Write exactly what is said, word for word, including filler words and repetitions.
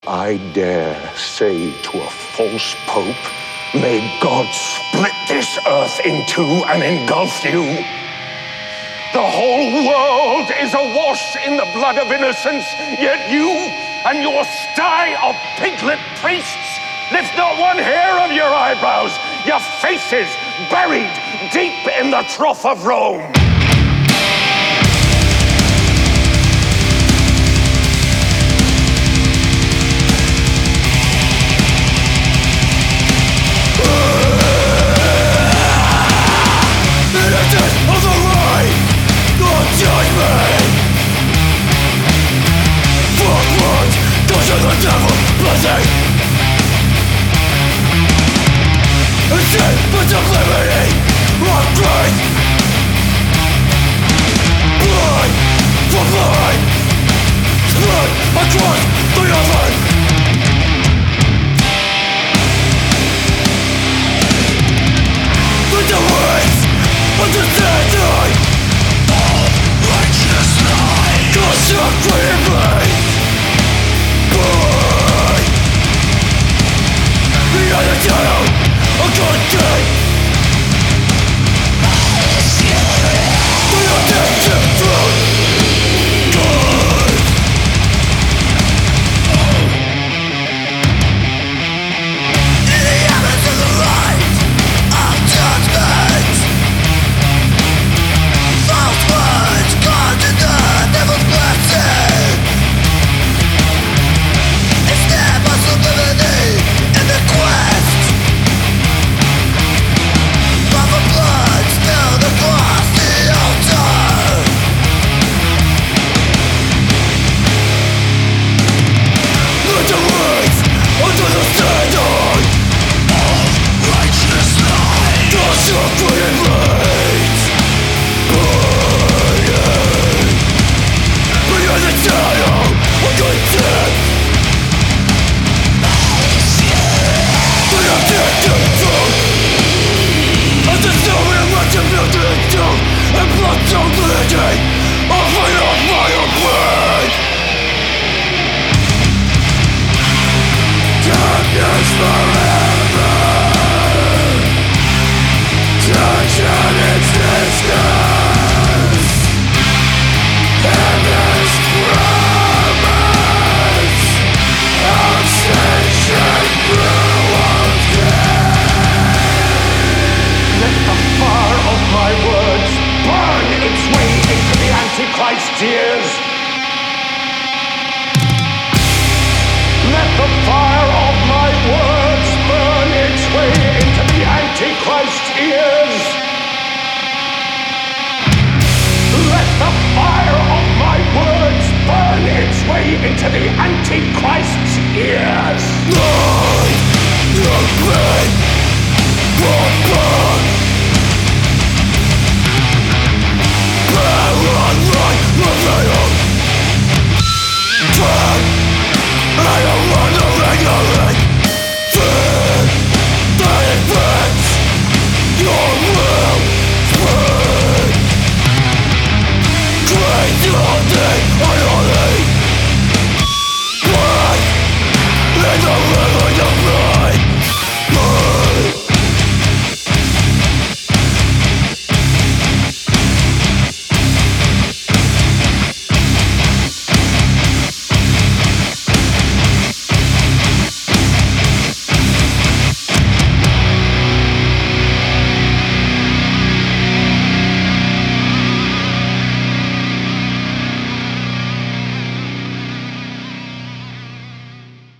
I dare say to a false pope, may God split this earth in two and engulf you. The whole world is awash in the blood of innocence, yet you and your sty of piglet priests lift not one hair of your eyebrows, your faces buried deep in the trough of Rome. Tears. Let the fire of my words burn its way into the Antichrist's ears. Let the fire of my words burn its way into the Antichrist's